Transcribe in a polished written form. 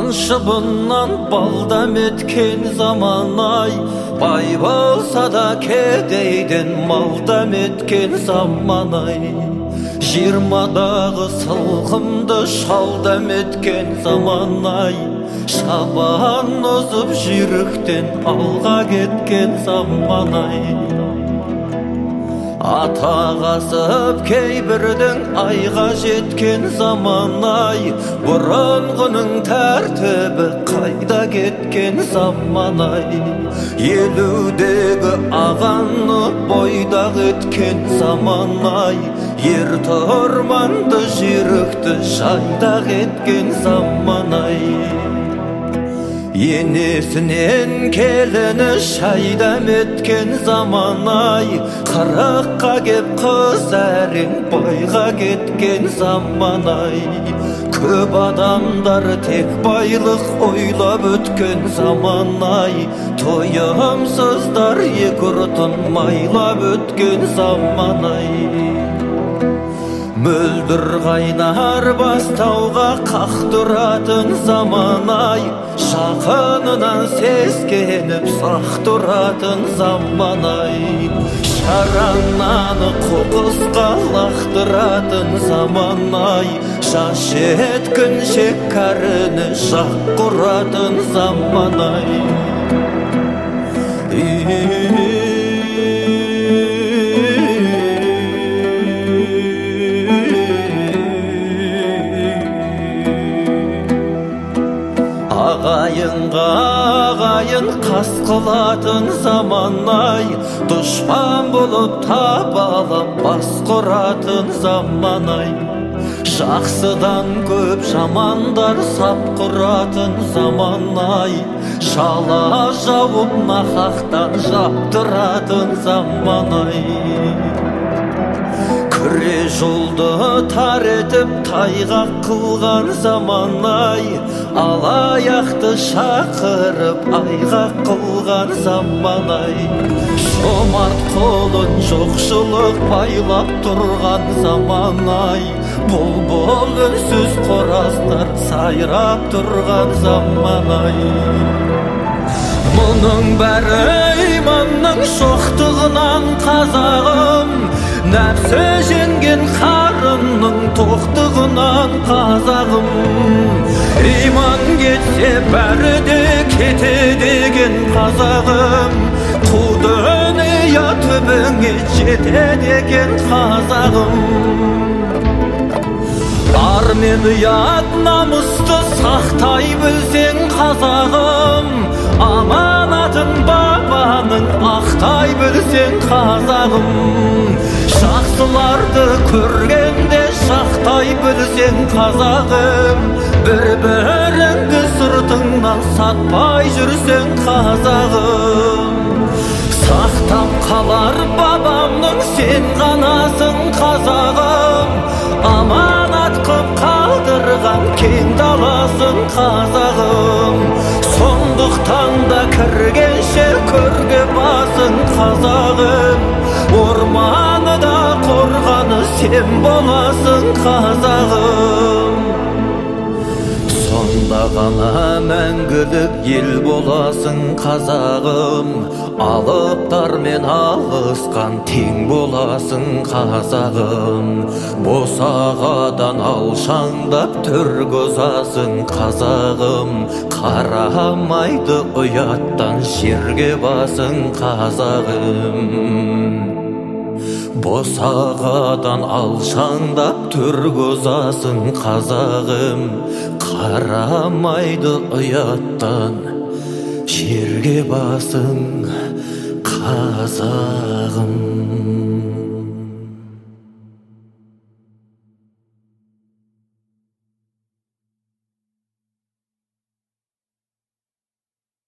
шыбыннан балдам еткен заман-ай, бай болса да кедейден малдам еткен заман-ай. Жиырмадағы сылқымды шалдам еткен заман-ай, шабан озып жүйріктен алға кеткен заман-ай. Атағасып кейбірдің айға жеткен заман-ай, бұрынғының тәртібі қайда кеткен заман-ай. Елудегі ағаны бойдақ еткен заман-ай, ер тұрманды жүйрікті жайдақ еткен заман-ай. Енесінен келіні шайдам еткен заман-ай, қырыққа кеп қыз әрең байға кеткен заман-ай. Көп адамдар тек байлық ойлап өткен заман-ай, тойымсыздар екі ұртын майлап өткен заман-ай. Мөлдір қайнар бастауға қақтыратын заман-ай, жақынынан сескеніп сақ тұратын заман-ай. Шарананы қоқысқа лақтыратын заман-ай, жас жеткіншек кәріні жақ құратын заман-ай. Ағайынға ағайын қас қылатын заман-ай, дұшпан болып табалап бас құратын заман-ай. Жақсыдан көп жамандар сап құратын заман-ай, жала жауып нақақтан жаптыратын заман-ай. Күре жолды тар етіп тайғақ қылған заман-ай, алаяқты шақырып айғақ қылған заман-ай. Жомарт қолын жоқшылық байлап тұрған заман-ай, бұлбұл үнсіз қораздар сайрап тұрған заман-ай. Мұның бәрі иманның жоқтығынан қазағым, нәпсі жеңген қарынның тоқтығынан қазағым. Иман кетсе бәрі де кете деген қазағым, қу дүние түбіңе жете деген қазағым. Ар мен ұят намысты сақтай білсең қазағым, аманатын бабаның ақтай білсең қазағым. Жақсыларды көргенде шақтай білсең қазағым, бір-біріңді сыртыңнан сатпай жүрсең қазағым. Сақтап қалар бабамның сен ғанасың қазағым, аманат қып қалдырған кең даласын қазағым. Сондықтан да кіргенше көрге басын қазағым, орманы да қорғаны сен боласың қазағым. Сонда ғана мәңгілік ел боласың қазағым, алыптармен алысқан тең боласың қазағым. Босағадан алшаңдап түргізасың қазағым, қарамайды ұяттан жерге басың қазағым. Босағадан алшаңдап түргізасың қазағым, қарамайды ұяттан жерге басың қазағым.